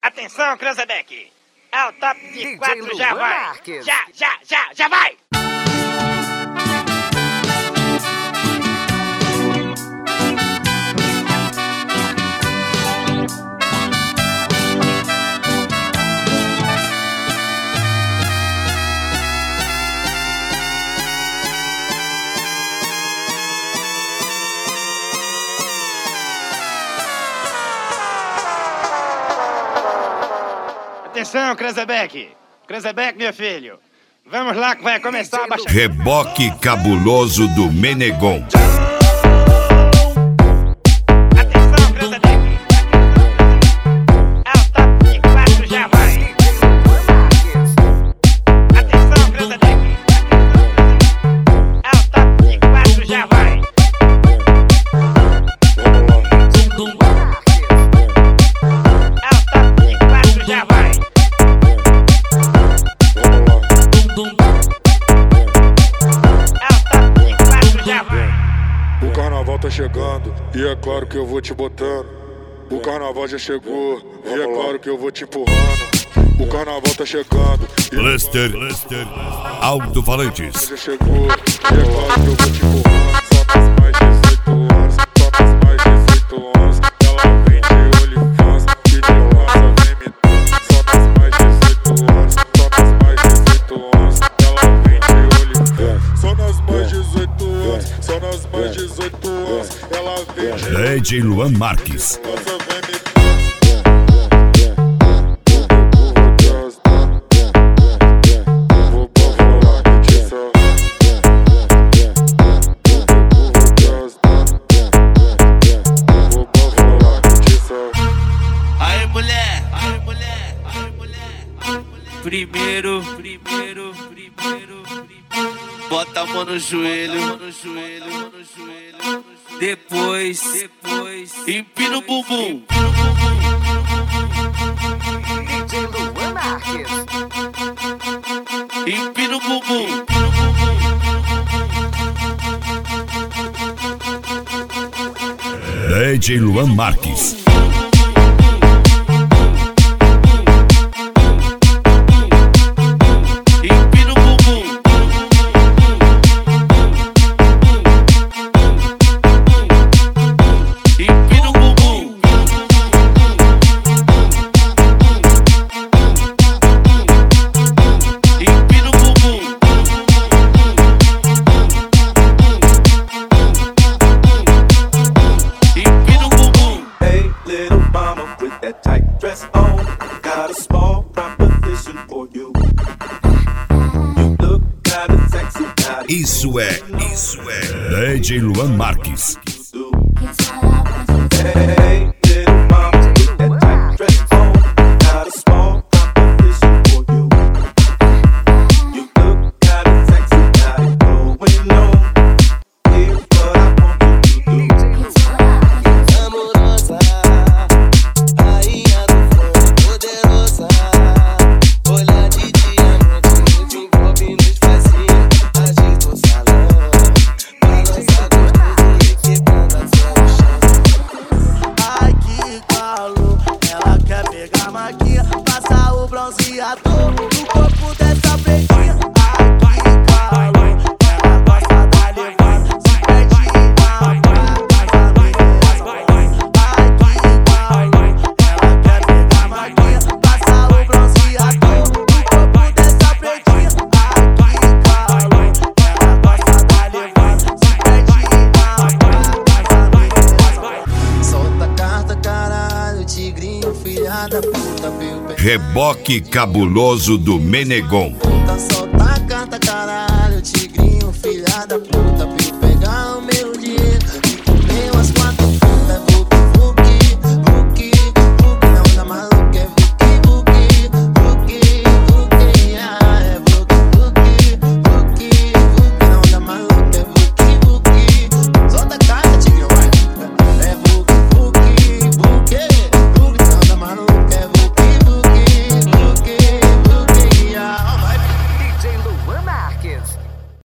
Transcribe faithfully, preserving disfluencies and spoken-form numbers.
Atenção, Cranzebeck! Ao top de quatro já vai! Já, já, já, já vai! Atenção, Cranzebeck! Cranzebeck, meu filho! Vamos lá que vai começar a baixar... Reboque cabuloso do Menegon. Atenção, Cranzebeck! Ao top de quatro já vai! Atenção, Cranzebeck! Ao top de quatro já vai! Ao top de quatro já vai! O carnaval tá chegando e é claro que eu vou te botando. O carnaval já chegou e é claro que eu vou te empurrando. O carnaval tá chegando e Lester, Lester, alto-falantes. já chegou e é claro que eu vou te empurrando. Só nas mais dezoito anos, só nas mais dezoito anos. Ela vem de OnlyFans e de lança vem me dando. Só nas mais dezoito anos, só nas mais dezoito anos. Ela vem de OnlyFans. Só nas mais dezoito anos, só nas mais dezoito anos. Ela vem de D J Luan Marques. lança vem me Primeiro, primeiro, primeiro, bota a mão no joelho, no joelho, no joelho. Depois, depois, empina o bumbum. D J Luan Marques. Empina o bumbum. D J Luan Marques. Isso é, isso é D J Luan Marques. Passa o bronzeador no corpo dessa pretinha. Ai, que calor, ela gosta da levada. Se perde na praia, passa bem essa. Ai, que calor, ela quer pegar maquinha. Passa o bronzeador no corpo dessa pretinha. Ai, que calor, ela gosta da levada. Se perde na praia, passa bem essa. Solta a carta, caralho, tigrinho, filha da puta, viu? Reboque cabuloso do Menegon. Solta a carta, caralho.